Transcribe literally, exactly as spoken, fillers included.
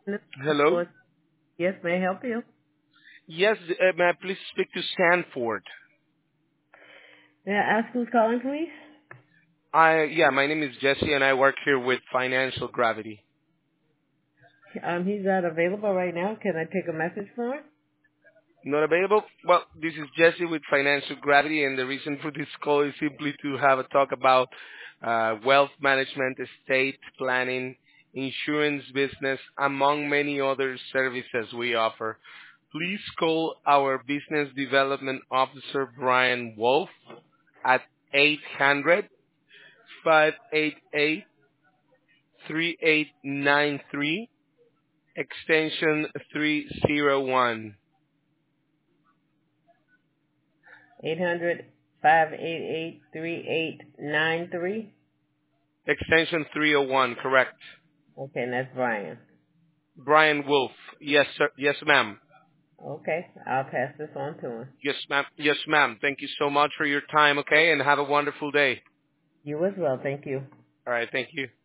This is Hello? for- Yes, may I help you? Yes, uh, may I please speak to Sanford? May I ask who's calling, please? I yeah, my name is Jesse and I work here with Financial Gravity. Um, he's not available right now. Can I take a message for him? Not available? Well, this is Jesse with Financial Gravity and the reason for this call is simply to have a talk about uh, wealth management, estate planning, insurance business, among many other services we offer. Please call our Business Development Officer, Brian Wolf, at eight hundred, five eight eight, three eight nine three, extension three oh one. Eight hundred five eight eight three eight nine three. Extension three oh one, correct. Okay, and that's Brian. Brian Wolf. Yes, sir. Yes, ma'am. Okay, I'll pass this on to him. Yes, ma'am. Yes, ma'am. Thank you so much for your time, okay? And have a wonderful day. You as well. Thank you. All right. Thank you.